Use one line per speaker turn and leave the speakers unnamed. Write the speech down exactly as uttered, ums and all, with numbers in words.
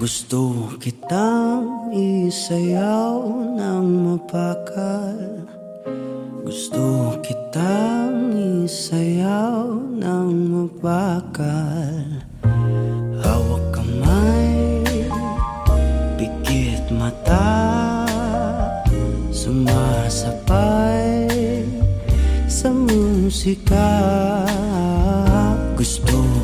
Gusto kitang isayaw ng mapakal. Gusto kitang isayaw ng mapakal. Hawak kamay, pikit mata, sumasabay sa musika. Gusto